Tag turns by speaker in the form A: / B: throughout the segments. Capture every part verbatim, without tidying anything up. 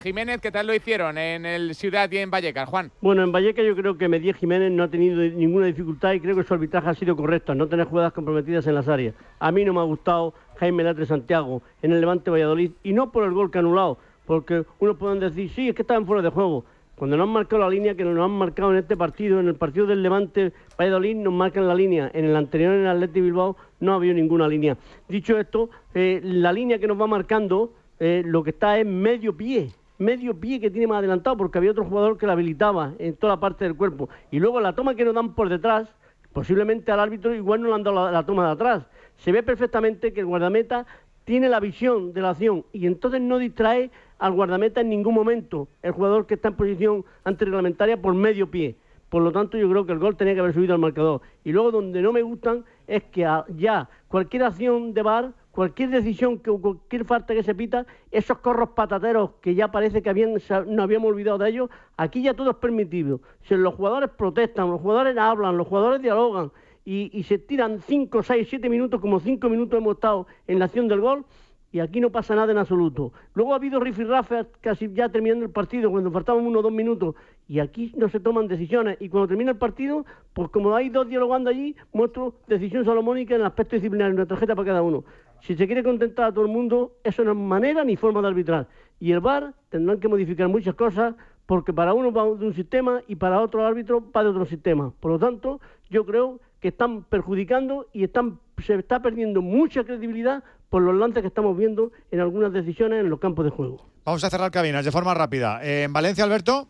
A: Jiménez, ¿qué tal lo hicieron en el Ciudad y en Vallecas, Juan?
B: Bueno, en Vallecas yo creo que Medía Jiménez no ha tenido ninguna dificultad y creo que su arbitraje ha sido correcto, no tener jugadas comprometidas en las áreas. A mí no me ha gustado Jaime Latre Santiago en el Levante Valladolid, y no por el gol que ha anulado, porque unos pueden decir, sí, es que estaban fuera de juego. Cuando nos han marcado la línea, que nos han marcado en este partido, en el partido del Levante Valladolid, nos marcan la línea. En el anterior, en el Athletic Bilbao, no ha habido ninguna línea. Dicho esto, eh, la línea que nos va marcando, eh, lo que está es medio pie. medio pie que tiene más adelantado, porque había otro jugador que la habilitaba en toda la parte del cuerpo. Y luego la toma que nos dan por detrás, posiblemente al árbitro igual no le han dado la, la toma de atrás. Se ve perfectamente que el guardameta tiene la visión de la acción y entonces no distrae al guardameta en ningún momento, el jugador que está en posición antirreglamentaria por medio pie. Por lo tanto, yo creo que el gol tenía que haber subido al marcador. Y luego, donde no me gustan, es que a, ya cualquier acción de V A R, cualquier decisión, que cualquier falta que se pita, esos corros patateros que ya parece que habían, nos habíamos olvidado de ellos, aquí ya todo es permitido. Si los jugadores protestan, los jugadores hablan, los jugadores dialogan y, y se tiran cinco, seis, siete minutos, como cinco minutos hemos estado en la acción del gol, y aquí no pasa nada en absoluto. Luego ha habido rifirrafes casi ya terminando el partido, cuando faltaban uno o dos minutos, y aquí no se toman decisiones. Y cuando termina el partido, pues como hay dos dialogando allí, muestro decisión salomónica en el aspecto disciplinario, una tarjeta para cada uno. Si se quiere contentar a todo el mundo, eso no es manera ni forma de arbitrar. Y el V A R tendrán que modificar muchas cosas, porque para uno va de un sistema y para otro árbitro va de otro sistema. Por lo tanto, yo creo que están perjudicando y están se está perdiendo mucha credibilidad por los lances que estamos viendo en algunas decisiones en los campos de juego.
C: Vamos a cerrar cabinas de forma rápida. Eh, en Valencia, Alberto.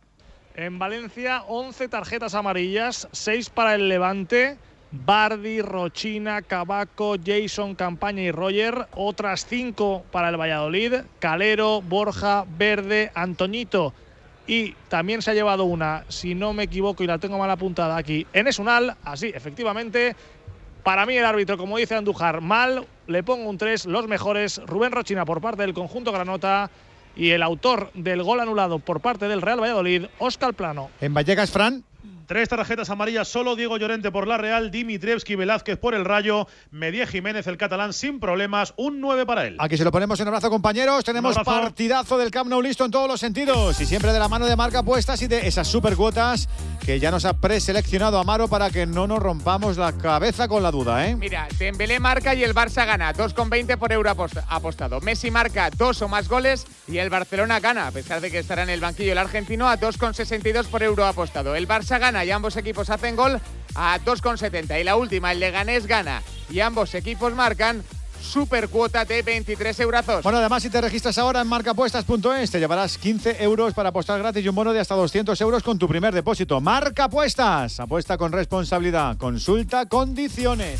D: En Valencia, once tarjetas amarillas, seis para el Levante. Bardi, Rochina, Cabaco, Jason, Campaña y Roger. Otras cinco para el Valladolid. Calero, Borja, Verde, Antoñito. Y también se ha llevado una, si no me equivoco y la tengo mal apuntada aquí, Enes Unal. Así, efectivamente, para mí el árbitro, como dice Andújar, mal. Le pongo un tres, los mejores. Rubén Rochina por parte del conjunto granota. Y el autor del gol anulado por parte del Real Valladolid, Óscar Plano.
C: En Vallecas, Fran.
E: Tres tarjetas amarillas solo, Diego Llorente por la Real, Dimitrievski Velázquez por el Rayo, Medía Jiménez, el catalán, sin problemas, un nueve para él.
C: Aquí se lo ponemos. Un abrazo, compañeros. Tenemos partidazo del Camp Nou listo en todos los sentidos y siempre de la mano de Marca Apuestas y de esas supercuotas que ya nos ha preseleccionado Amaro para que no nos rompamos la cabeza con la duda, ¿eh?
A: Mira, Dembélé marca y el Barça gana, dos con veinte por euro apostado. Messi marca dos o más goles y el Barcelona gana, a pesar de que estará en el banquillo el argentino, a dos con sesenta y dos por euro apostado. El Barça gana y ambos equipos hacen gol a dos con setenta. Y la última, el Leganés gana y ambos equipos marcan, super cuota de veintitrés eurazos.
C: Bueno, además, si te registras ahora en marca apuestas punto es, te llevarás quince euros para apostar gratis y un bono de hasta doscientos euros con tu primer depósito. Marca Apuestas, apuesta con responsabilidad. Consulta condiciones.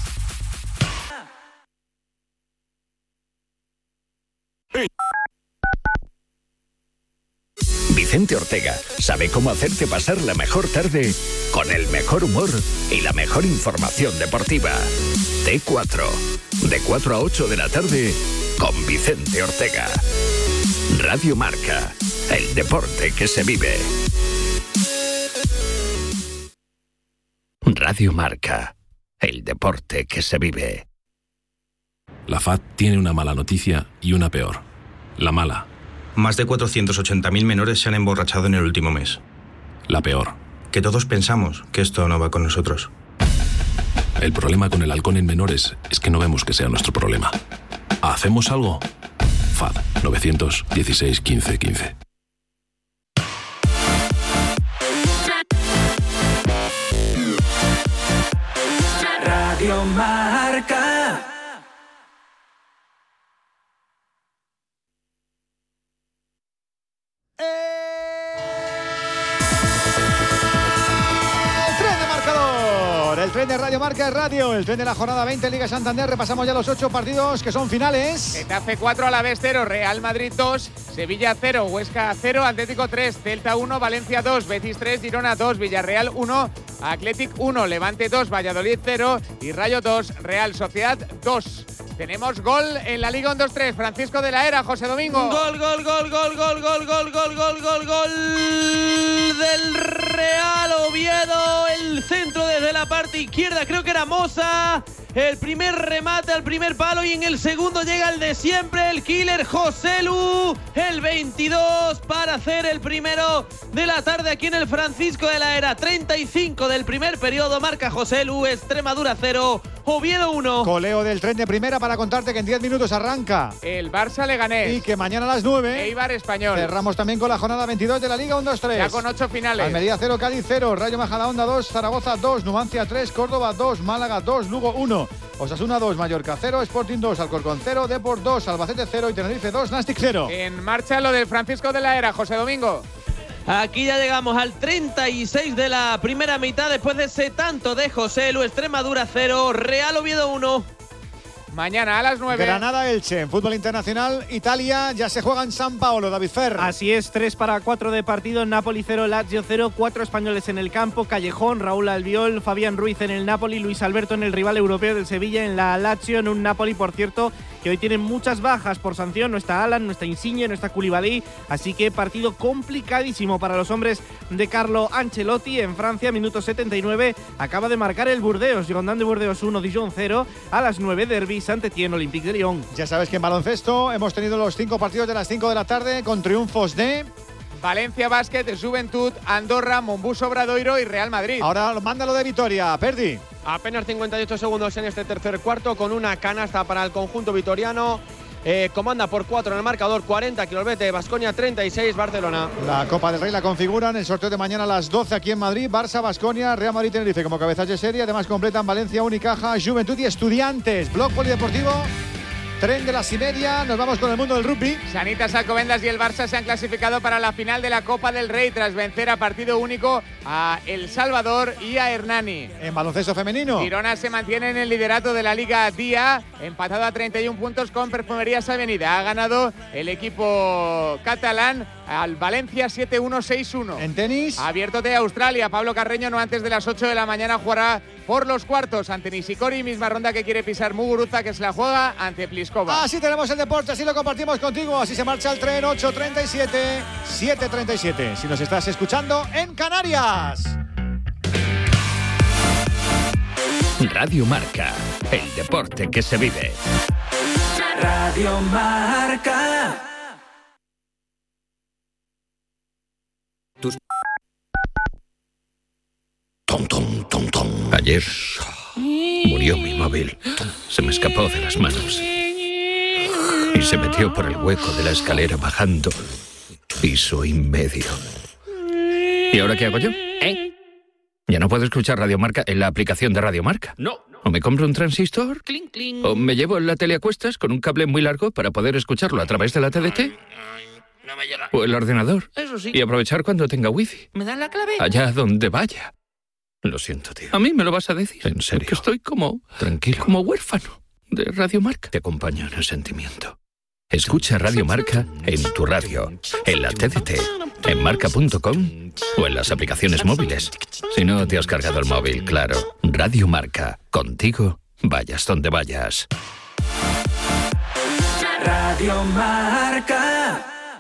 F: Vicente Ortega sabe cómo hacerte pasar la mejor tarde con el mejor humor y la mejor información deportiva. T cuatro, de cuatro a ocho de la tarde, con Vicente Ortega. Radio Marca, el deporte que se vive. Radio Marca, el deporte que se vive.
G: La F A D tiene una mala noticia y una peor. La mala.
H: Más de cuatrocientos ochenta mil menores se han emborrachado en el último mes.
G: La peor.
H: Que todos pensamos que esto no va con nosotros.
G: El problema con el alcohol en menores es que no vemos que sea nuestro problema. ¿Hacemos algo? F A D nueve uno seis, quince, quince.
I: Radio Marca.
C: El tren de Radio Marca es Radio, el tren de la jornada veinte Liga Santander. Repasamos ya los ocho partidos que son finales.
A: Getafe cuatro, Alavés cero, Real Madrid dos, Sevilla cero, Huesca cero, Atlético tres, Celta uno, Valencia dos, Betis tres, Girona dos, Villarreal uno, Athletic uno, Levante dos, Valladolid cero y Rayo dos, Real Sociedad dos. Tenemos gol en la Liga un dos tres, Francisco de la Era, José Domingo.
J: Gol, gol, gol, gol, gol, gol, gol, gol, gol, gol, gol del Real Oviedo. El centro desde la parte izquierda, creo que era Moza. el primer remate al primer palo y en el segundo llega el de siempre, el killer Joselu, el veintidós para hacer el primero de la tarde aquí en el Francisco de la Era. treinta y cinco del primer periodo, marca Joselu, Extremadura cero, Oviedo uno.
C: Coleo del tren de primera para contarte que en diez minutos arranca
A: el Barça Leganés
C: y que mañana a las nueve
A: Eibar Español.
C: Cerramos también con la jornada veintidós de la Liga uno dos tres.
A: Ya con ocho finales.
C: Almería cero, Cádiz cero, Rayo Majadahonda dos, Zaragoza dos, Numancia tres, Córdoba dos, Málaga dos, Lugo uno, Osasuna dos, Mallorca cero, Sporting dos, Alcorcón cero, Depor dos, Albacete cero y Tenerife dos, Nastic cero.
A: En marcha lo del Francisco de la Era, José Domingo.
J: Aquí ya llegamos al treinta y seis de la primera mitad después de ese tanto de Joselu. Extremadura cero, Real Oviedo uno.
A: Mañana a las nueve.
C: Granada-Elche, en fútbol internacional, Italia ya se juega en San Paolo, David Fer.
K: Así es, tres para cuatro de partido, Napoli cero, Lazio cero, cuatro españoles en el campo, Callejón, Raúl Albiol, Fabián Ruiz en el Napoli, Luis Alberto en el rival europeo del Sevilla en la Lazio, en un Napoli, por cierto, que hoy tienen muchas bajas por sanción, no está Alan, no está Insigne, no está Koulibaly, así que partido complicadísimo para los hombres de Carlo Ancelotti. En Francia, minuto setenta y nueve, acaba de marcar el Burdeos, Girondins de Burdeos uno, Dijon cero, a las nueve, Derby Saint-Étienne, Olympique de Lyon.
C: Ya sabes que en baloncesto hemos tenido los cinco partidos de las cinco de la tarde con triunfos de
A: Valencia Basket, Juventud, Andorra, Mombús Obradoiro y Real Madrid.
C: Ahora mándalo de Vitoria, Perdi.
L: Apenas cincuenta y ocho segundos en este tercer cuarto con una canasta para el conjunto vitoriano. Eh, comanda por cuatro en el marcador, cuarenta Kilobete, Baskonia treinta y seis, Barcelona.
C: La Copa del Rey la configuran el sorteo de mañana a las doce aquí en Madrid, Barça, Baskonia, Real Madrid, Tenerife como cabezas de serie. Además completan Valencia, Unicaja, Juventud y Estudiantes. Blog Polideportivo, tren de las y media, nos vamos con el mundo del rugby.
A: Sanitas, Alcobendas y el Barça se han clasificado para la final de la Copa del Rey tras vencer a partido único a El Salvador y a Hernani.
C: En baloncesto femenino,
A: Girona se mantiene en el liderato de la Liga Día, empatado a treinta y uno puntos con Perfumerías Avenida. Ha ganado el equipo catalán al Valencia siete uno, seis uno.
C: En tenis,
A: abierto de Australia, Pablo Carreño no antes de las ocho de la mañana jugará por los cuartos ante Nishikori, misma ronda que quiere pisar Muguruza, que se la juega ante Pliskova.
C: Así tenemos el deporte, así lo compartimos contigo, así se marcha el tren. Ocho treinta y siete, siete treinta y siete, si nos estás escuchando en Canarias.
F: Radio Marca, el deporte que se vive.
I: Radio Marca.
F: Tus... Tom, tom, tom, tom. Ayer murió mi móvil. Se me escapó de las manos y se metió por el hueco de la escalera bajando piso y medio. ¿Y ahora qué hago yo? ¿Eh? ¿Ya no puedo escuchar Radio Marca en la aplicación de Radio Marca?
J: No.
F: ¿O me compro un transistor?
J: Cling, cling.
F: ¿O me llevo la tele a cuestas con un cable muy largo para poder escucharlo a través de la T D T?
J: No me llega.
F: ¿O el ordenador?
J: Eso sí.
F: Y aprovechar cuando tenga wifi.
J: ¿Me dan la clave?
F: Allá donde vaya. Lo siento, tío. ¿A mí me lo vas a decir? En serio. Que estoy como... Tranquilo. Como huérfano de Radio Marca. Te acompaño en el sentimiento. Escucha Radio Marca en tu radio, en la T D T, en marca punto com o en las aplicaciones móviles. Si no te has cargado el móvil, claro. Radio Marca. Contigo, vayas donde vayas.
I: Radio Marca.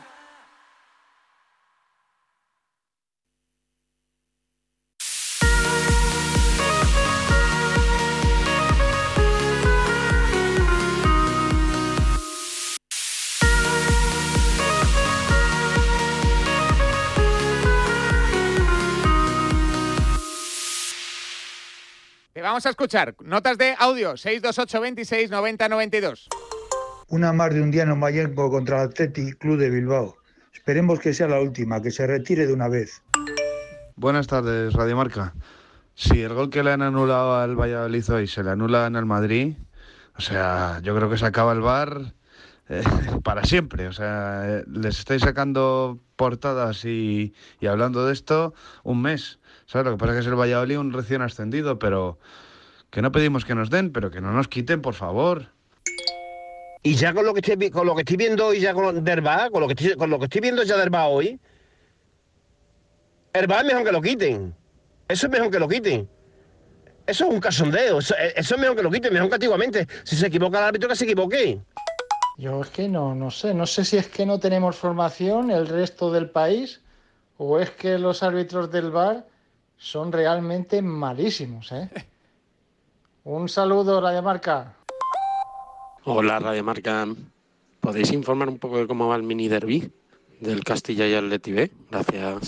A: Te vamos a escuchar. Notas de audio, seis dos ocho, veintiséis, noventa, noventa y dos.
M: Una más de un día en Mayenco contra el Athletic Club de Bilbao. Esperemos que sea la última, que se retire de una vez.
N: Buenas tardes, Radio Marca. Si el gol que le han anulado al Valladolid hoy se le anulan al Madrid, o sea, yo creo que se acaba el V A R eh, para siempre. O sea, eh, les estáis sacando portadas y, y hablando de esto un mes. ¿Sabes? Lo que pasa es que es el Valladolid un recién ascendido, pero que no pedimos que nos den, pero que no nos quiten, por favor.
O: Y ya con lo que estoy, con lo que estoy viendo hoy, ya con del V A R, con lo que estoy, con lo que estoy viendo ya del V A R hoy, el V A R es mejor que lo quiten. Eso es mejor que lo quiten. Eso es un cachondeo. Eso, eso es mejor que lo quiten, mejor que antiguamente. Si se equivoca el árbitro, que se equivoque.
P: Yo es que no, no sé. No sé si es que no tenemos formación el resto del país o es que los árbitros del V A R son realmente malísimos, ¿eh? Un saludo, Radio Marca.
Q: Hola, Radio Marca. ¿Podéis informar un poco de cómo va el mini derby del Castilla y Atleti B? Gracias.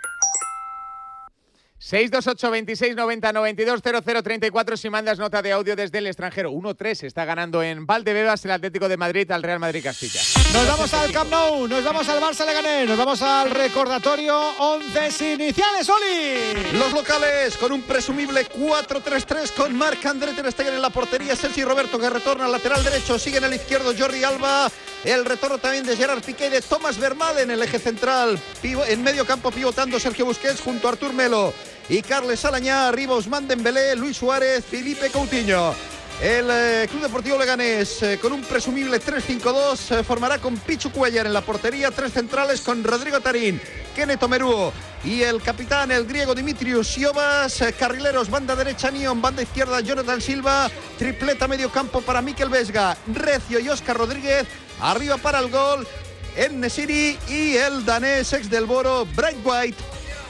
A: seis dos ocho, veintiséis, noventa, noventa y dos, cero cero, treinta y cuatro si mandas nota de audio desde el extranjero. uno tres está ganando en Valdebebas el Atlético de Madrid al Real Madrid Castilla.
C: Nos vamos al Camp Nou, nos vamos al Barça Leganés, nos vamos al recordatorio once iniciales, Oli.
R: Los locales con un presumible cuatro tres tres con Marc-André ter Stegen en la portería, Sergi Roberto que retorna al lateral derecho, sigue en el izquierdo Jordi Alba, el retorno también de Gerard Piqué y de Thomas Vermaelen en el eje central, en medio campo pivotando Sergio Busquets junto a Artur Melo y Carles Alañá, arriba Ousmane Dembélé, Luis Suárez, Felipe Coutinho. El eh, Club Deportivo Leganés eh, con un presumible tres cinco dos eh, formará con Pichu Cuellar en la portería, tres centrales con Rodrigo Tarín, Kenneth Omeruo y el capitán, el griego Dimitrios Siovas, eh, carrileros, banda derecha Nion, banda izquierda Jonathan Silva, tripleta medio campo para Mikel Vesga, Recio y Óscar Rodríguez, arriba para el gol el Nesiri y el danés ex del Boro, Bright White.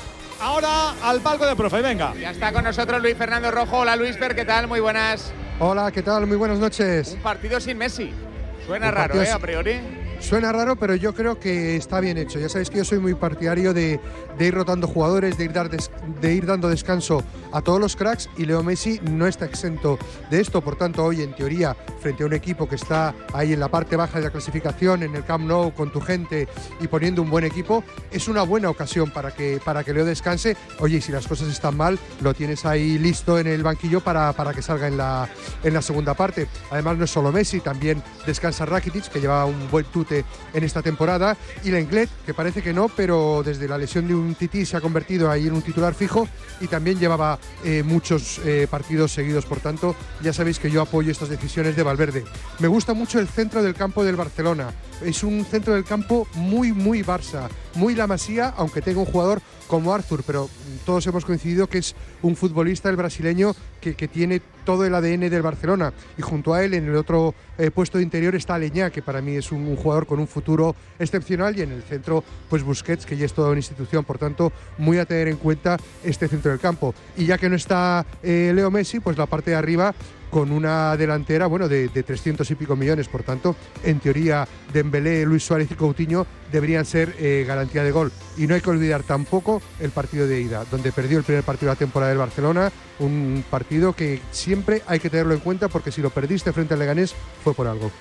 C: Ahora al palco de profe, venga.
A: Ya está con nosotros Luis Fernando Rojo. Hola Luis Fer, ¿qué tal? Muy buenas.
S: Hola, ¿qué tal? Muy buenas noches.
A: Un partido sin Messi. Suena
S: Un
A: raro, ¿eh?
S: sin...
A: A priori.
S: Suena raro, pero yo creo que está bien hecho. Ya sabéis que yo soy muy partidario de, de ir rotando jugadores, de ir, dar des, de ir dando descanso a todos los cracks, y Leo Messi no está exento de esto. Por tanto, hoy, en teoría, frente a un equipo que está ahí en la parte baja de la clasificación, en el Camp Nou, con tu gente y poniendo un buen equipo, es una buena ocasión para que, para que Leo descanse. Oye, y si las cosas están mal, lo tienes ahí listo en el banquillo para, para que salga en la, en la segunda parte. Además, no es solo Messi, también descansa Rakitic, que lleva un buen tute en esta temporada, y Lenglet, que parece que no, pero desde la lesión de un tití se ha convertido ahí en un titular fijo, y también llevaba eh, muchos eh, partidos seguidos. Por tanto, ya sabéis que yo apoyo estas decisiones de Valverde. Me gusta mucho el centro del campo del Barcelona. Es un centro del campo muy, muy Barça, muy La Masía, aunque tenga un jugador como Arthur, pero todos hemos coincidido que es un futbolista, el brasileño, que, que tiene todo el A D N del Barcelona. Y junto a él, en el otro eh, puesto de interior, está Aleñá, que para mí es un, un jugador con un futuro excepcional, y en el centro, pues Busquets, que ya es toda una institución. Por tanto, muy a tener en cuenta este centro del campo. Y ya que no está eh, Leo Messi, pues la parte de arriba, con una delantera, bueno, de, de trescientos y pico millones. Por tanto, en teoría, Dembélé, Luis Suárez y Coutinho deberían ser eh, garantía de gol. Y no hay que olvidar tampoco el partido de ida, donde perdió el primer partido de la temporada del Barcelona, un partido que siempre hay que tenerlo en cuenta, porque si lo perdiste frente al Leganés fue por algo.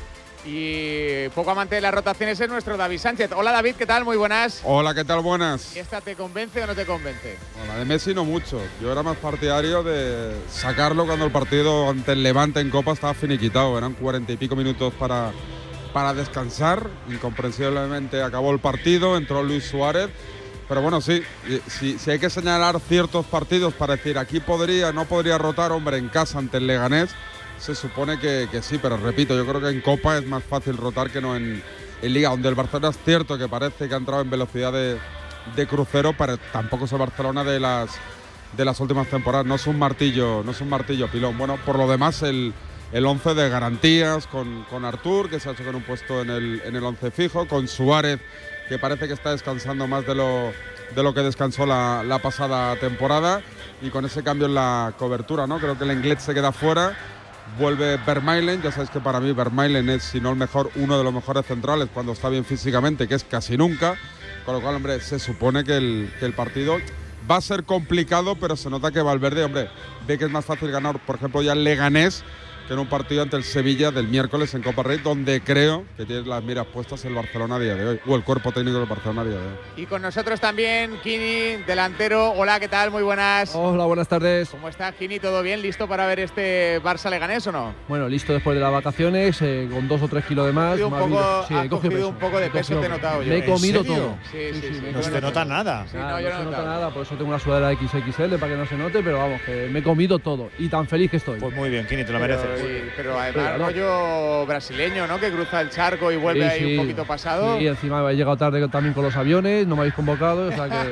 A: Y poco amante de las rotaciones es nuestro David Sánchez. Hola David, ¿qué tal? Muy buenas.
T: Hola, ¿qué tal? Buenas.
A: ¿Y esta te convence o no te convence?
T: Bueno, la de Messi no mucho. Yo era más partidario de sacarlo cuando el partido ante el Levante en Copa estaba finiquitado. Eran cuarenta y pico minutos para, para descansar. Incomprensiblemente acabó el partido, entró Luis Suárez. Pero bueno, sí, si, si hay que señalar ciertos partidos para decir aquí podría, no podría rotar, hombre, en casa ante el Leganés, se supone que, que sí, pero repito, yo creo que en Copa es más fácil rotar que no en, en Liga, donde el Barcelona es cierto que parece que ha entrado en velocidad de, de crucero, pero tampoco es el Barcelona de las, de las últimas temporadas, no es un martillo, no es un martillo pilón. Bueno, por lo demás, el, el once de garantías con, con Artur, que se ha hecho con un puesto en el, en el once fijo, con Suárez, que parece que está descansando más de lo, de lo que descansó la, la pasada temporada, y con ese cambio en la cobertura, ¿no? Creo que el Lenglet se queda fuera. Vuelve Vermaelen, ya sabéis que para mí Vermaelen es, si no el mejor, uno de los mejores centrales cuando está bien físicamente, que es casi nunca, con lo cual, hombre, se supone que el, que el partido va a ser complicado, pero se nota que Valverde, hombre, ve que es más fácil ganar, por ejemplo, ya el Leganés, que en un partido ante el Sevilla del miércoles en Copa Rey, donde creo que tiene las miras puestas el Barcelona a día de hoy, o el cuerpo técnico del Barcelona a día de hoy.
A: Y con nosotros también Kini, delantero. Hola, ¿qué tal? Muy buenas.
U: Hola, buenas tardes.
A: ¿Cómo está Kini? ¿Todo bien? ¿Listo para ver este Barça Leganés o no?
U: Bueno, listo después de las vacaciones, eh, con dos o tres kilos de más.
A: Un
U: más
A: poco,
U: habido, sí,
A: has cogido peso. un poco de peso, te he notado yo.
U: Me he comido
C: ¿En serio?
U: todo.
A: Sí, sí, sí. sí, sí
C: no se te nota nada.
A: Sí,
U: nada
A: no,
U: no
A: yo
U: se
A: no
U: nota
A: notado.
U: nada, por eso tengo una sudadera equis equis ele para que no se note, pero vamos, que me he comido todo y tan feliz que estoy.
C: Pues muy bien, Kini, te lo
A: Pero,
C: mereces.
A: sí, pero además
U: Pero, ¿no?
A: rollo brasileño, ¿no? Que cruza el charco y vuelve
U: Sí,
A: ahí
U: sí.
A: un poquito pasado.
U: Sí, encima he llegado tarde también con los aviones, no me habéis convocado, o sea que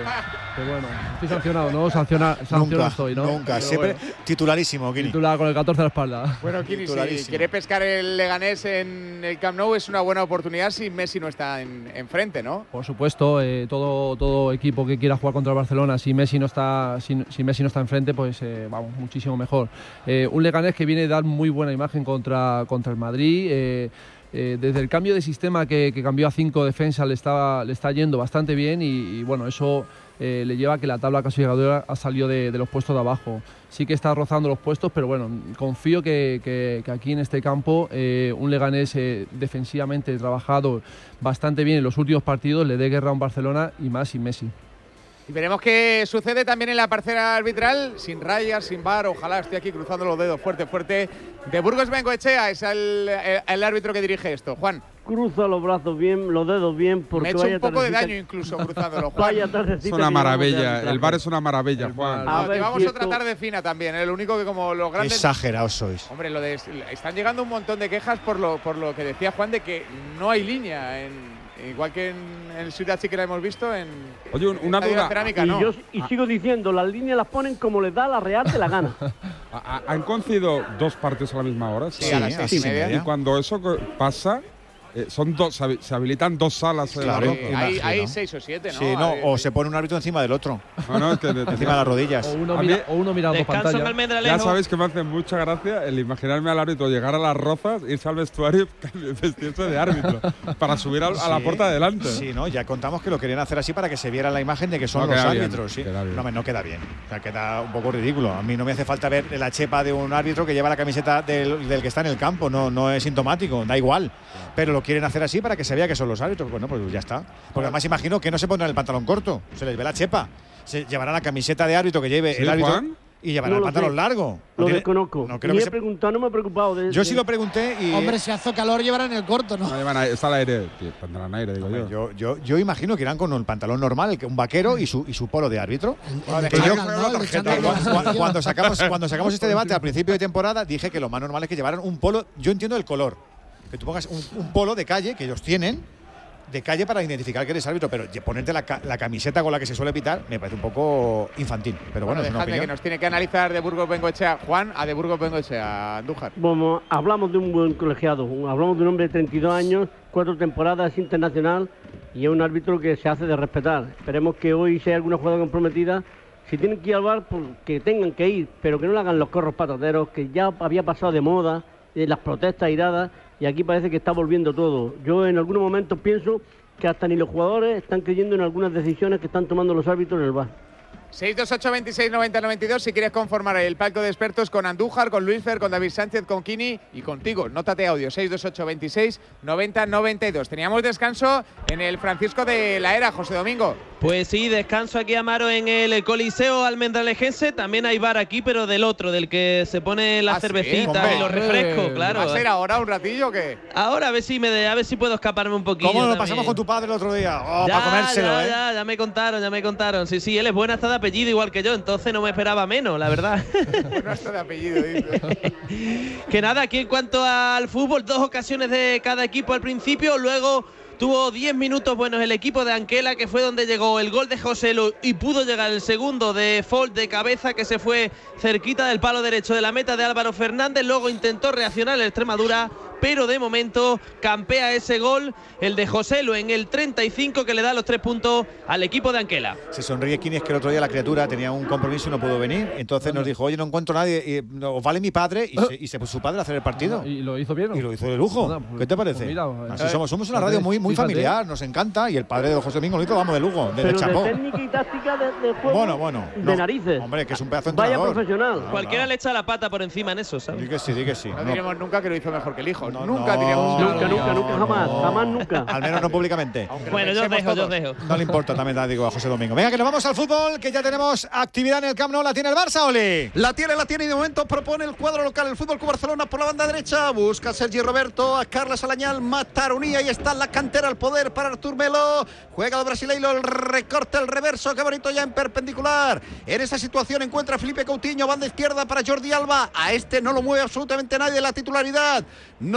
U: Pero bueno, estoy sancionado, ¿no? Sanciona, sancionado
C: nunca,
U: estoy, ¿no?
C: Nunca,
U: Pero
C: siempre
U: bueno,
C: titularísimo, Kini.
U: titular con el catorce a la espalda.
A: Bueno, Kini, si quiere pescar el Leganés en el Camp Nou es una buena oportunidad si Messi no está en, enfrente, ¿no?
U: Por supuesto, eh, todo, todo equipo que quiera jugar contra el Barcelona, si Messi no está, si, si Messi no está enfrente, pues eh, vamos, muchísimo mejor. Eh, un Leganés que viene a dar muy buena imagen contra, contra el Madrid. Eh, Eh, desde el cambio de sistema que, que cambió a cinco defensas le está, le está yendo bastante bien y, y bueno, eso eh, le lleva a que la tabla clasificadora ha salido de, de los puestos de abajo. Sí que está rozando los puestos, pero bueno, confío que, que, que aquí en este campo eh, un Leganés eh, defensivamente trabajado bastante bien en los últimos partidos le dé guerra a un Barcelona y más sin Messi.
A: Y veremos qué sucede también en la parcela arbitral, sin rayas, sin V A R, ojalá estoy aquí cruzando los dedos fuerte, fuerte. De Burgos Bengoechea es el, el, el árbitro que dirige esto. Juan.
B: Cruza los brazos bien, los dedos bien, porque
A: me he hecho
B: vaya
A: un poco de
B: tardecita,
A: daño incluso cruzándolo, Juan.
T: Es una maravilla, el V A R es una maravilla, Juan.
A: No, llevamos si otra esto... tarde fina también, ¿eh? Lo único que como los grandes…
C: Exagerados sois.
A: Hombre, lo de, están llegando un montón de quejas por lo, por lo que decía Juan de que no hay línea en… Igual que en, en Ciudad sí que la hemos visto, en…
T: Oye, una
A: en
T: duda.
A: Cerámica,
B: y
A: no.
B: yo y sigo diciendo, las líneas las ponen como les da la Real de la gana.
T: ¿Han concedido dos partidos a la misma hora?
A: Sí, sí a las seis y media.
T: Y cuando eso pasa… Eh, son dos, se habilitan dos salas.
A: Claro, eh, hay, hay seis o siete, ¿no?
C: Sí, no, o se pone un árbitro encima del otro.
T: No, no, es que de,
C: encima de las rodillas.
U: O uno, mira, o uno mirando pantalla.
T: Ya sabéis que me hace mucha gracia el imaginarme al árbitro llegar a las rozas, irse al vestuario y vestirse de árbitro para subir a, a la
C: sí,
T: puerta de delante.
C: Sí, no, ya contamos que lo querían hacer así para que se viera la imagen de que son
T: no
C: los
T: bien,
C: árbitros. Sí.
T: Queda
C: no, no queda bien. O sea, queda un poco ridículo. A mí no me hace falta ver la chepa de un árbitro que lleva la camiseta del, del que está en el campo. No, no es sintomático, da igual. Pero lo quieren hacer así para que se vea que son los árbitros. Bueno, pues ya está. Porque además imagino que no se pondrán el pantalón corto, se les ve la chepa. Se llevará la camiseta de árbitro que lleve
T: ¿Sí,
C: el árbitro
T: Juan?
C: y llevará
B: no
C: el
B: lo
C: pantalón
B: sé.
C: largo.
B: Lo
C: tiene,
B: desconozco.
C: No creo
B: Ni
C: que
B: he
C: se...
B: preguntado, no me he preocupado de
C: Yo
B: de...
C: sí lo pregunté y…
V: Hombre, si hace calor llevarán el corto, ¿no?
T: No, llevan, está al aire, tendrán aire, digo
C: Hombre,
T: yo.
C: yo. Yo, yo imagino que irán con el pantalón normal, un vaquero y su, y su polo de árbitro.
V: El, el
C: Que yo,
V: chándal, ¿no? El chándal
C: cuando,
V: de
C: cuando, cuando sacamos, cuando sacamos este debate al principio de temporada, dije que lo más normal es que llevaran un polo. Yo entiendo el color. Que tú pongas un, un polo de calle, que ellos tienen, de calle para identificar que eres árbitro, pero ponerte la, la camiseta con la que se suele pitar me parece un poco infantil. Pero bueno,
A: bueno
C: es una
A: dejadme
C: opinión.
A: que nos tiene que analizar de Burgos Bengoechea Juan a de Burgos Bengoechea Andújar.
B: Bueno, hablamos de un buen colegiado, hablamos de un hombre de treinta y dos años, cuatro temporadas, internacional, y es un árbitro que se hace de respetar. Esperemos que hoy, si hay alguna jugada comprometida, si tienen que ir al V A R, pues que tengan que ir, pero que no le hagan los corros patateros, que ya había pasado de moda, eh, las protestas iradas, y aquí parece que está volviendo todo. Yo en algunos momentos pienso que hasta ni los jugadores están creyendo en algunas decisiones que están tomando los árbitros en el V A R.
A: seis dos ocho veintiséis noventa noventa y dos si quieres conformar el palco de expertos con Andújar, con Luis Fer, con David Sánchez, con Kini y contigo. Nótate audio seis dos ocho veintiséis noventa noventa y dos. Teníamos descanso en el Francisco de la Era, José Domingo.
J: Pues sí, descanso aquí, Amaro, en el Coliseo Almendralejense. También hay bar aquí, pero del otro, del que se pone la
A: ¿Ah,
J: cervecita
A: sí?
J: y los refrescos,
A: Eh,
J: claro.
A: ¿Va a ser ahora un ratillo o qué?
J: Ahora a ver si me de, a ver si puedo escaparme un poquillo.
C: ¿Cómo lo
J: también.
C: pasamos con tu padre el otro día? Oh,
J: ya,
C: para comérselo,
J: ya,
C: ¿eh?
J: ya, ya me contaron, ya me contaron. Sí, sí, él es buena hasta de apellido igual que yo, entonces no me esperaba menos, la verdad.
A: Bueno, hasta de apellido, dice.
J: Que nada, aquí en cuanto al fútbol, dos ocasiones de cada equipo al principio, luego tuvo diez minutos buenos el equipo de Anquela, que fue donde llegó el gol de Joselu y pudo llegar el segundo de Folt de cabeza, que se fue cerquita del palo derecho de la meta de Álvaro Fernández. Luego intentó reaccionar el Extremadura, pero de momento campea ese gol, el de Joselu en el treinta y cinco, que le da los tres puntos al equipo de Anquela.
C: Se sonríe Kini, es que el otro día la criatura tenía un compromiso y no pudo venir. Entonces nos dijo, oye, no encuentro a nadie, y, no, os vale mi padre, y se, y se puso su padre a hacer el partido.
U: ¿Y lo hizo bien? ¿no?
C: Y lo hizo de lujo.
U: Nada, pues,
C: ¿Qué te parece?
U: pues mira,
C: Así
U: eh,
C: somos, somos una
U: fíjate,
C: radio muy, muy
U: fíjate.
C: familiar, nos encanta, y el padre de José Domingo lo hizo, vamos, de lujo, de, de
B: Pero
C: chapó.
B: de técnica y táctica de, de juego,
C: Bueno, bueno.
B: de
C: no,
B: narices.
C: Hombre, que es un pedazo de
B: Vaya
C: entrenador.
B: profesional.
C: No,
J: Cualquiera
C: no.
J: le echa la pata por encima en eso, ¿sabes?
C: Di que sí, di que sí.
A: No,
C: No.
A: diremos nunca que lo hizo mejor que el hijo.
C: No,
A: nunca
C: no,
A: diremos
B: Nunca,
A: nada.
B: nunca, nunca, jamás, jamás, nunca.
C: Al menos no públicamente.
J: Bueno, yo os dejo, yo os dejo.
C: No le importa, también te digo a José Domingo. Venga, que nos vamos al fútbol, que ya tenemos actividad en el Camp Nou. ¿La tiene el Barça, Oli?
R: La tiene, la tiene y de momento propone el cuadro local, el Fútbol Club Barcelona por la banda derecha. Busca a Sergi Roberto, a Carles Alañal, Mataruní. Ahí está la cantera al poder para Artur Melo. Juega el brasileiro, el recorte, el reverso. Qué bonito ya en perpendicular. En esa situación encuentra a Felipe Coutinho, banda izquierda para Jordi Alba. A este no lo mueve absolutamente nadie de la titularidad. No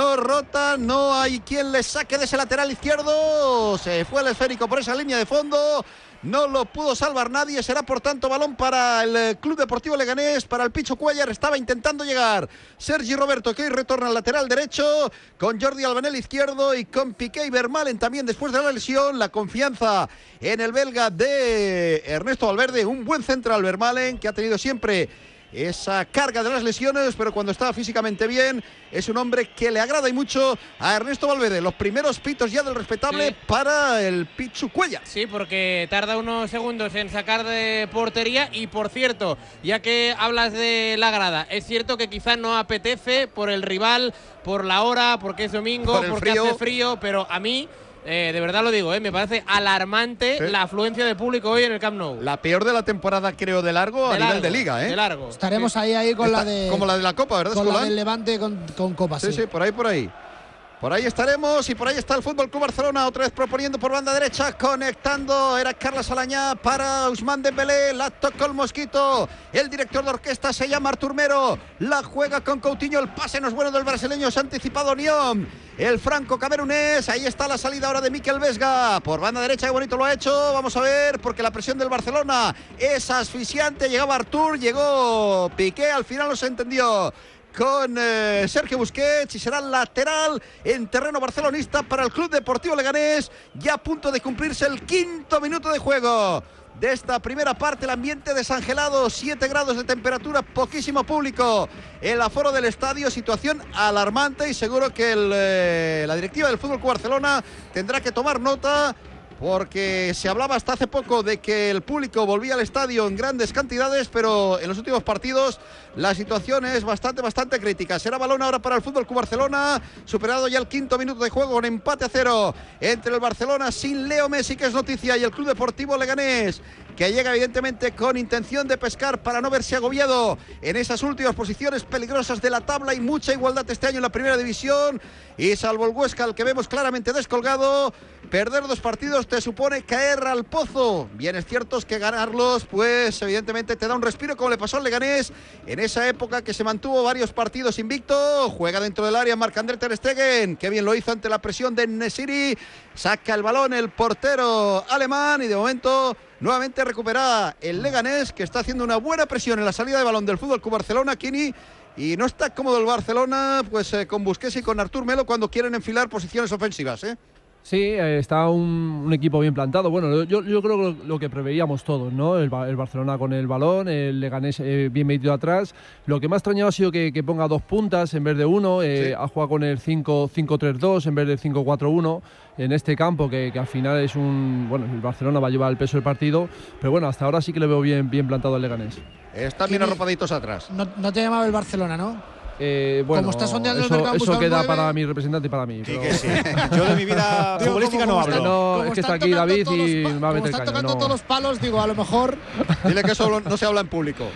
R: no rota, no hay quien le saque de ese lateral izquierdo. Se fue el esférico por esa línea de fondo. No lo pudo salvar nadie, será por tanto balón para el Club Deportivo Leganés, para el Pichu Cuéllar. Estaba intentando llegar Sergi Roberto, que hoy retorna al lateral derecho, con Jordi Alba en el izquierdo y con Piqué y Vermaelen también después de la lesión. La confianza en el belga de Ernesto Valverde, un buen central Vermaelen, que ha tenido siempre esa carga de las lesiones, pero cuando está físicamente bien, es un hombre que le agrada y mucho a Ernesto Valverde. Los primeros pitos ya del respetable sí. para el Pichu Cuéllar.
D: Sí, porque tarda unos segundos en sacar de portería. Y por cierto, ya que hablas de la grada, es cierto que quizás no apetece por el rival, por la hora, porque es domingo, por porque frío. hace frío, pero a mí... Eh, de verdad lo digo, eh, me parece alarmante sí. la afluencia de público hoy en el Camp Nou.
R: La peor de la temporada, creo, de largo
D: de
R: a
D: largo,
R: nivel de liga. ¿eh?
D: De largo.
V: Estaremos sí. ahí, ahí con
R: Está,
V: la de...
R: Como la de la Copa, ¿verdad,
V: Con
R: Escolán?
V: la del Levante con, con Copa, sí.
R: Sí, sí, por ahí, por ahí. Por ahí estaremos y por ahí está el Fútbol Club Barcelona, otra vez proponiendo por banda derecha, conectando, era Carles Alañá para Ousmane Dembélé, la tocó el Mosquito, el director de orquesta se llama Artur Mero, la juega con Coutinho, el pase no es bueno del brasileño, se ha anticipado Niom, el franco camerunés, ahí está la salida ahora de Mikel Vesga, por banda derecha, qué bonito lo ha hecho, vamos a ver, porque la presión del Barcelona es asfixiante, llegaba Artur, llegó Piqué, al final no se entendió con eh, Sergio Busquets y será lateral en terreno barcelonista para el Club Deportivo Leganés, ya a punto de cumplirse el quinto minuto de juego de esta primera parte. El ambiente desangelado, siete grados de temperatura, poquísimo público, el aforo del estadio, situación alarmante y seguro que el, eh, la directiva del Fútbol Club Barcelona tendrá que tomar nota, porque se hablaba hasta hace poco de que el público volvía al estadio en grandes cantidades, pero en los últimos partidos la situación es bastante, bastante crítica. Será balón ahora para el Fútbol Club Barcelona, superado ya el quinto minuto de juego, con empate a cero entre el Barcelona sin Leo Messi, que es noticia, y el Club Deportivo Leganés, que llega evidentemente con intención de pescar para no verse agobiado en esas últimas posiciones peligrosas de la tabla. Y mucha igualdad este año en la primera división, y salvo el Huesca, al que vemos claramente descolgado, perder dos partidos te supone caer al pozo. Bien, es cierto que ganarlos, pues evidentemente te da un respiro, como le pasó al Leganés en esa época que se mantuvo varios partidos invicto. Juega dentro del área Marc-André ter Stegen, que bien lo hizo ante la presión de Nesiri, saca el balón el portero alemán y de momento nuevamente recupera el Leganés, que está haciendo una buena presión en la salida de balón del Fútbol Club Barcelona, Kini. Y no está cómodo el Barcelona, pues eh, con Busquets y con Artur Melo cuando quieren enfilar posiciones ofensivas, ¿eh?
U: Sí, eh, está un, un equipo bien plantado. Bueno, yo, yo creo que lo, lo que preveíamos todos, ¿no? El, el Barcelona con el balón, el Leganés eh, bien metido atrás. Lo que me ha extrañado ha sido que, que ponga dos puntas en vez de uno. Eh, sí. Ha jugado con el cinco tres dos en vez del cinco cuatro uno en este campo, que, que al final es un... Bueno, el Barcelona va a llevar el peso del partido, pero bueno, hasta ahora sí que le veo bien, bien plantado al Leganés.
R: Están bien arropaditos atrás.
V: No, no te llamaba el Barcelona, ¿no?
U: Eh, bueno,
V: como está sondeando
U: eso,
V: el mercado,
U: eso queda
V: nueve.
U: Para mi representante y para mí.
C: Sí,
U: pero...
C: que sí. Yo de mi vida
V: digo,
C: futbolística
V: como,
C: no
V: como
C: hablo.
U: No, es que está aquí David y me va a meter
V: están
U: caña.
V: tocando
U: No.
V: todos los palos, digo, a lo mejor...
R: Dile que eso no se habla en público.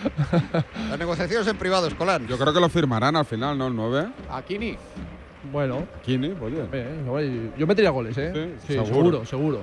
R: Las negociaciones en privado, Escolán.
T: Yo creo que lo firmarán al final, ¿no? El nueve.
A: A Kini.
U: Bueno.
T: Kini, oye.
U: Eh, yo metería goles, ¿eh?
T: Sí,
U: sí
T: seguro.
U: seguro, seguro.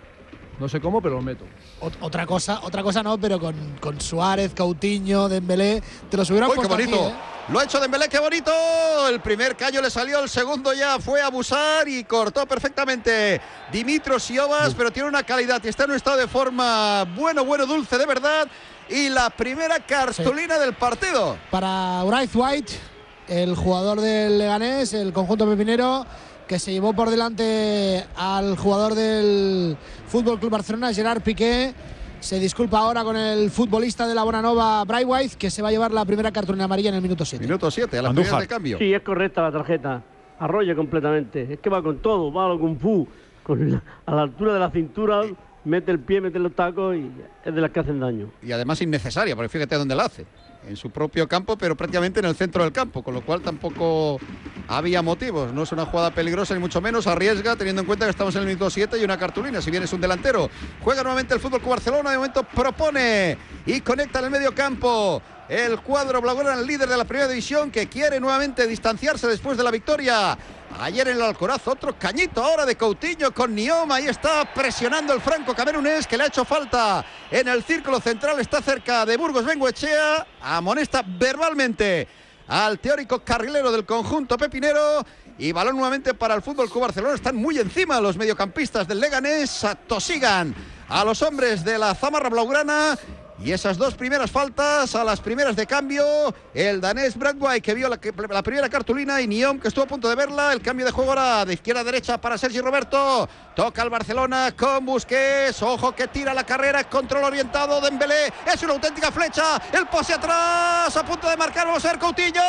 U: No sé cómo, pero lo meto.
V: Otra cosa, otra cosa no, pero con, con Suárez, Coutinho, Dembélé, te los hubieran
R: ¡Uy, qué
V: puesto
R: bonito!
V: aquí, ¿eh?
R: Lo ha hecho Dembélé, qué bonito. El primer callo le salió, el segundo ya fue a abusar y cortó perfectamente Dimitros Siobas, pero tiene una calidad y está en un estado de forma bueno, bueno, dulce, de verdad. Y la primera cartulina sí. del partido.
V: Para Bryce White, el jugador del Leganés, el conjunto pepinero, que se llevó por delante al jugador del Fútbol Club Barcelona, Gerard Piqué. Se disculpa ahora con el futbolista de la Bonanova, Bryce White, que se va a llevar la primera cartulina amarilla en el minuto siete.
R: Minuto siete, a la primera de cambio.
B: Sí, es correcta la tarjeta. Arrolla completamente. Es que va con todo, va a lo kung fu. Con la, a la altura de la cintura, mete el pie, mete los tacos y es de las que hacen daño.
R: Y además innecesaria, porque fíjate dónde la hace. En su propio campo, pero prácticamente en el centro del campo, con lo cual tampoco había motivos. No es una jugada peligrosa ni mucho menos, arriesga, teniendo en cuenta que estamos en el minuto siete y una cartulina, si bien es un delantero. Juega nuevamente el Fútbol Club Barcelona, de momento propone y conecta en el medio campo el cuadro blaugrana, el líder de la primera división, que quiere nuevamente distanciarse después de la victoria ayer en el Alcoraz. Otro cañito ahora de Coutinho con Nioma. Ahí está presionando el franco camerunés, que le ha hecho falta en el círculo central. Está cerca de Burgos Bengoechea. Amonesta verbalmente al teórico carrilero del conjunto pepinero. Y balón nuevamente para el Fútbol Club Barcelona. Están muy encima los mediocampistas del Leganés. Tosigan a los hombres de la zamarra blaugrana. Y esas dos primeras faltas a las primeras de cambio. El danés Bradway, que vio la, la primera cartulina, y Niom, que estuvo a punto de verla. El cambio de juego ahora de izquierda a derecha para Sergi Roberto. Toca el Barcelona con Busquets. Ojo que tira la carrera. Control orientado. Dembélé. Es una auténtica flecha. El pase atrás. A punto de marcar. Vamos a ver Coutinho.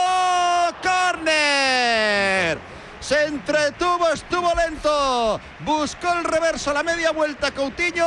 R: ¡Córner! Se entretuvo, estuvo lento. Buscó el reverso a la media vuelta Coutinho.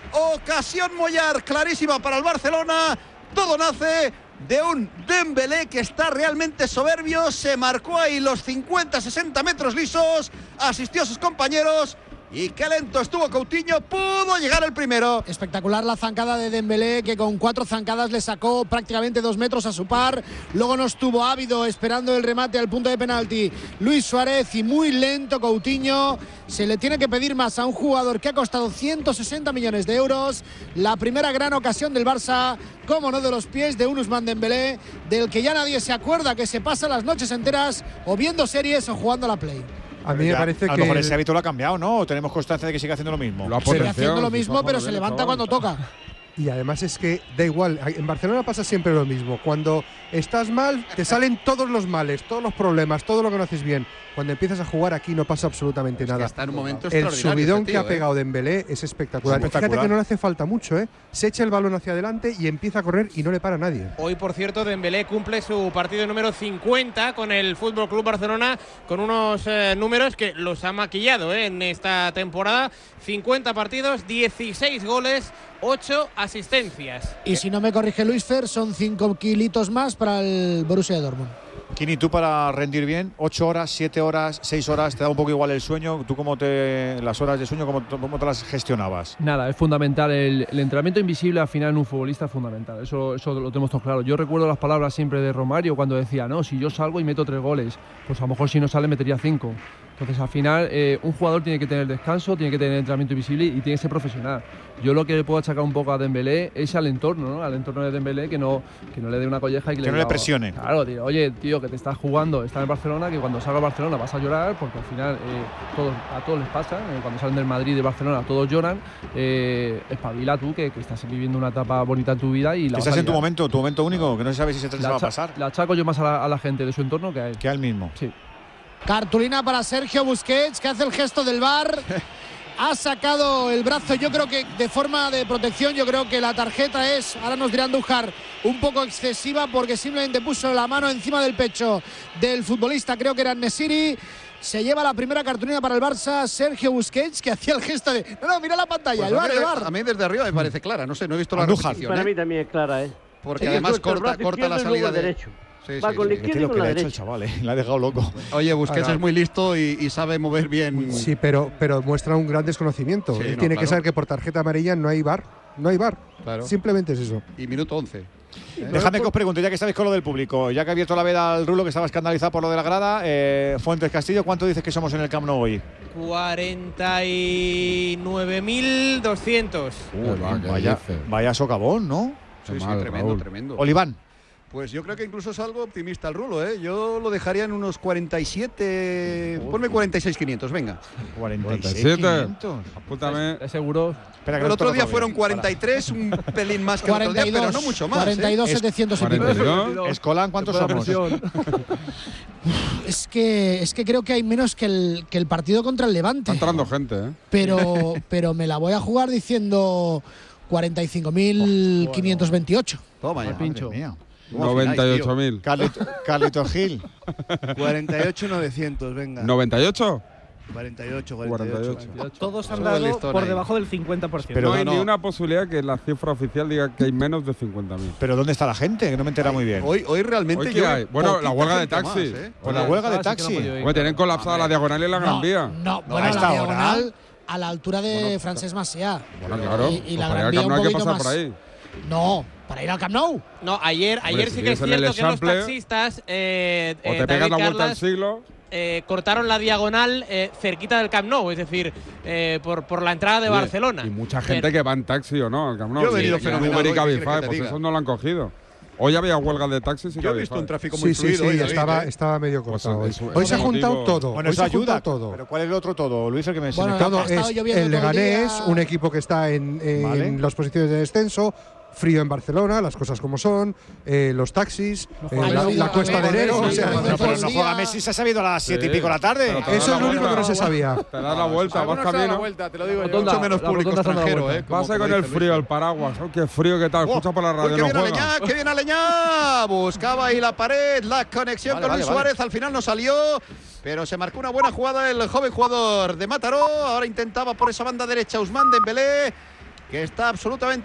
R: Ocasión Moyar clarísima para el Barcelona. Todo nace de un Dembélé que está realmente soberbio. Se marcó ahí los cincuenta sesenta metros lisos. Asistió a sus compañeros. Y qué lento estuvo Coutinho, pudo llegar el primero.
V: Espectacular la zancada de Dembélé, que con cuatro zancadas le sacó prácticamente dos metros a su par. Luego no estuvo ávido esperando el remate al punto de penalti Luis Suárez, y muy lento Coutinho. Se le tiene que pedir más a un jugador que ha costado ciento sesenta millones de euros. La primera gran ocasión del Barça, como no, de los pies de un Ousmane Dembélé, del que ya nadie se acuerda, que se pasa las noches enteras o viendo series o jugando a la Play.
S: A mí me parece que…
C: A lo mejor ese hábito lo ha cambiado, ¿no? ¿O tenemos constancia de que sigue haciendo lo mismo?
S: Lo ha
V: Sigue haciendo lo mismo, pero se levanta cuando toca.
S: Y además es que da igual, en Barcelona pasa siempre lo mismo. Cuando estás mal, te salen todos los males, todos los problemas, todo lo que no haces bien. Cuando empiezas a jugar aquí no pasa absolutamente nada.
R: Está en un momento
S: el
R: extraordinario
S: subidón
R: este tío,
S: que ha pegado
R: ¿eh?
S: Dembélé es espectacular.
C: espectacular.
S: Fíjate que no le hace falta mucho, ¿eh? Se echa el balón hacia adelante y empieza a correr y no le para a nadie.
D: Hoy, por cierto, Dembélé cumple su partido número cincuenta con el Fútbol Club Barcelona, con unos eh, números que los ha maquillado eh, en esta temporada. cincuenta partidos, dieciséis goles, ocho asistencias.
V: Y si no me corrige Luis Fer, son cinco kilitos más para el Borussia Dortmund.
C: Kini, tú para rendir bien, ocho horas, siete horas, seis horas, te da un poco igual el sueño. ¿Tú cómo te, las horas de sueño, cómo, cómo te las gestionabas?
U: Nada, es fundamental. El, el entrenamiento invisible al final en un futbolista es fundamental. Eso, eso lo tenemos todo claro. Yo recuerdo las palabras siempre de Romario cuando decía, no, si yo salgo y meto tres goles, pues a lo mejor si no sale metería cinco. Entonces al final eh, un jugador tiene que tener descanso, tiene que tener entrenamiento invisible y tiene que ser profesional. Yo lo que le puedo achacar un poco a Dembélé es al entorno, ¿no? Al entorno de Dembélé, que no, que no le dé una colleja y que,
C: que
U: le,
C: no le presione.
U: Claro, tío, oye, tío, que te estás jugando, estás en Barcelona, que cuando salga a Barcelona vas a llorar, porque al final eh, todos, a todos les pasa, eh, cuando salen del Madrid y de Barcelona todos lloran. Eh, espabila tú, que, que estás viviendo una etapa bonita en tu vida y la
C: Estás en tu momento, tu momento único, que no se sabe si se te va a pasar.
U: La achaco yo más a la, a la gente de su entorno que a él.
C: Que a él mismo.
U: Sí.
V: Cartulina para Sergio Busquets, que hace el gesto del V A R. Ha sacado el brazo, yo creo que de forma de protección. Yo creo que la tarjeta es, ahora nos dirá Andújar, un poco excesiva, porque simplemente puso la mano encima del pecho del futbolista, creo que era Nesiri. Se lleva la primera cartulina para el Barça, Sergio Busquets, que hacía el gesto de… No, no, mira la pantalla,
R: Pues
V: el
R: a,
V: V A R,
R: mí,
V: el V A R.
R: a mí desde arriba me parece clara, no sé, no he visto la
C: Andújar.
R: repetición.
B: Para
R: ¿eh?
B: mí también es clara, ¿eh?
R: Porque
B: Sí,
R: además
B: suelta el
R: corta,
B: brazo
R: corta la
B: izquierdo y
R: salida
B: luego
R: de…
B: derecho.
R: Sí,
B: Va
R: sí,
B: con
R: sí.
B: la izquierda y
C: Lo
B: con
C: que
B: la
C: le ha hecho el
B: derecha.
C: chaval, ¿eh? La ha dejado loco.
R: Oye, Busquets
S: Ahora-
R: es muy listo y, y sabe mover bien.
S: Sí, pero, pero muestra un gran desconocimiento.
R: Sí,
S: Él
R: no,
S: tiene que
R: claro.
S: saber que por tarjeta amarilla no hay V A R. No hay V A R.
R: Claro.
S: Simplemente es eso.
R: Y minuto once.
C: Dejadme que os pregunte, ya que estáis con lo del público, ya que ha abierto la veda al Rulo, que estaba escandalizado por lo de la grada, eh, Fuentes Castillo, ¿cuánto dices que somos en el Camp Nou hoy?
D: cuarenta y nueve mil doscientos.
C: Uy,
T: va, ¿qué
C: vaya,
T: dices?
C: vaya socavón, ¿no?
R: Sí, sí,
T: mal,
R: tremendo,
T: Raúl.
R: tremendo.
C: Oliván.
R: Pues yo creo que incluso es algo optimista el Rulo, ¿eh? Yo lo dejaría en unos cuarenta y siete… Ponme cuarenta y seis cuatrocientos, venga.
C: cuarenta y seis
T: cuarenta y siete.
C: quinientos.
T: Apúntame.
U: ¿Es seguro?
C: Espera, que
R: El
C: no
R: otro
C: estoy
R: día
C: todavía.
R: fueron cuarenta y tres, un pelín más que el otro
V: cuarenta y
R: día,
V: dos,
R: pero no mucho más.
V: cuarenta y dos,
R: ¿eh?
V: setecientos y pico.
T: cuarenta y dos.
C: Escolán, ¿cuántos somos?
V: Es que, es que creo que hay menos que el, que el partido contra el Levante.
T: Está entrando gente, ¿eh?
V: Pero, pero me la voy a jugar diciendo cuarenta y cinco mil quinientos veintiocho.
R: Toma ya.
C: Madre mía.
T: noventa y ocho mil.
C: Carlito, Carlito Gil.
E: cuarenta y ocho novecientos, venga.
T: ¿noventa y ocho?
E: cuarenta y ocho,
T: cuarenta y
E: cuarenta
T: ocho.
E: y ocho.
K: Todos han
R: Sube el
K: dado
R: listón
K: por
R: ahí.
K: debajo del cincuenta por ciento.
C: Pero
T: no hay
C: no,
T: ni
C: no.
T: una posibilidad que la cifra oficial diga que hay menos de cincuenta mil.
C: Pero ¿dónde está la gente? Que no me entera muy bien.
R: Hoy, hoy realmente
T: ¿Hoy qué
R: yo
T: hay?
R: veo
T: Bueno,
R: poquita
T: la huelga de
R: gente
T: taxi.
R: más, ¿eh?
C: Con la huelga de
U: Ah, sí que no
C: taxi.
U: ha podido ir.
T: Hombre, tienen colapsada la diagonal y la Gran Vía.
V: No, bueno,
C: a
V: la
C: esta hora.
V: diagonal a la altura de Francesc Macià.
T: Bueno, claro.
V: Y, y
T: pues
V: la
T: para ir
V: Gran
T: al
V: Vía
T: Camp
V: un
T: Nou hay que
V: poquito
T: pasar
V: más.
T: por ahí.
V: No, para ir al Camp Nou.
D: No, ayer, ayer
T: si
D: sí que es
T: vienes en el
D: cierto que los
T: Eixample,
D: taxistas eh,
T: O
D: eh,
T: te pegas
D: David
T: la vuelta al
D: Carlas,
T: siglo.
D: eh, cortaron la diagonal eh, cerquita del Camp Nou, es decir, eh, por, por la entrada de
T: Oye,
D: Barcelona.
T: Y mucha gente
D: Pero-
T: que va en taxi o no al Camp Nou.
R: Yo he venido
T: Sí,
R: fenomenal
T: Uber y
R: hoy, ¿qué quieres
T: Cabify,
R: que te
T: pues
R: diga?
T: esos no lo han cogido. Hoy había huelga de taxis y
R: Yo he
T: Cabify.
R: visto un tráfico
S: Sí,
R: muy
S: sí,
R: fluido.
S: sí,
R: hoy, David,
S: estaba,
R: ¿eh?
S: estaba medio
T: Pues
S: cortado.
T: eso-
S: hoy
T: eso
S: se ha
T: es
S: juntado
T: motivo.
S: todo.
C: Bueno,
S: hoy
C: eso
S: se ha
C: ayuda.
S: juntado todo.
C: Pero ¿cuál es el otro todo, Luis? El que me
V: Bueno,
C: se me
V: ha
C: escapa?
V: estado
S: Todo es
V: lloviendo
S: el
V: todo el
S: Leganés,
V: día.
S: un equipo que está en, en
C: Vale.
S: las posiciones de descenso, frío en Barcelona, las cosas como son, eh, los taxis, eh,
V: juega
S: la,
V: Messi,
S: la
V: no
S: Cuesta de
V: juega
S: Enero.
V: Messi,
S: o sea,
V: no
C: Bueno,
V: juega
C: pero
V: Messi.
C: no juega Messi, se ha sabido a las siete y
T: Sí,
C: pico de la tarde.
T: pero te
S: eso
T: da
S: es
T: la
S: lo único que no
T: vuelta.
S: se sabía.
T: Te da la vuelta, vas
A: Algunos se dan la
T: camino.
A: vuelta, te lo digo yo.
U: Rotonda.
R: Mucho menos
U: La
R: público
U: rotonda está dando
R: extranjero,
U: vuelta.
R: ¿eh? Como-
T: Pasa
R: como
T: con el
R: dice
T: frío,
R: Luis.
T: el paraguas. Oh, qué frío, qué tal.
R: Oh,
T: Escucha por la
R: uy,
T: radio,
R: que
T: no
R: viene
T: juega.
R: Aleñá, que viene Aleñá. Buscaba ahí la pared, la conexión
C: Vale,
R: con
C: vale,
R: Luis
C: vale.
R: Suárez. Al final no salió, pero se marcó una buena jugada el joven jugador de Mataró. Ahora intentaba por esa banda derecha Ousmane Dembélé, que está absolutamente